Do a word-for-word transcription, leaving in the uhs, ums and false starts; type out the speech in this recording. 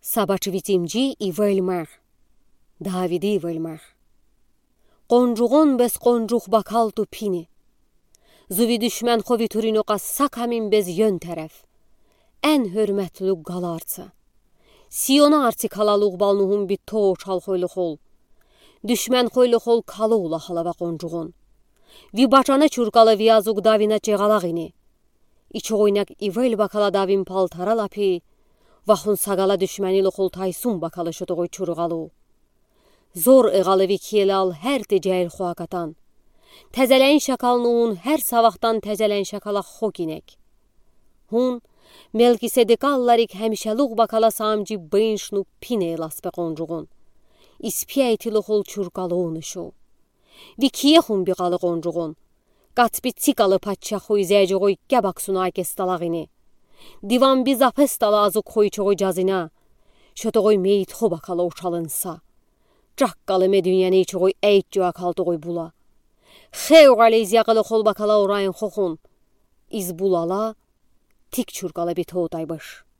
Сабачвитимджи и вельмер. Давиди вельмер. Qoncuğun bez qoncuq bakal tu pini. Zuvi düşmən xovi turino qassak hamin bez yön tərəf. Ən hörmətli qalarca. Siyona arti kalalıq balnuhun bir to çal xoylu xol. Düşmən xoylu xol kalı ula halava qoncuğun. Vi bacanı çurqalı viyazıq davina ceğalaq ini. İçi oynak ivel bakala davin paltara lapi. Vaxun saqala düşməni loxol taysun bakalı şutuğu çurqalı. Zor eğalı vikiyelal hər decəyir xuaqatan. Təzələn şakalnuğun hər savaqdan təzələn şakala xoginek. Hun, Melkisedekallarik həmişəluq bakala samci bınşnu pine elaspe qoncuğun. İspiyəyti loxol çurqalı şu. Vikiye hun biqalı qoncuğun. Qatbi tsikalı patçaxu izəyəcəğoy gəbaksuna akestalağini. Divan biz apestala azı koyçoğu cazina. Şötoğoy meyit xo bakala uçalınsa. Caqqalı medünyəni içoğoy əyitcü akaldıqoy bula. Xeyuqalı izyaqalı xol bakala orayın xoxun. İz bulala, tik çurqalı bit oğdaymış.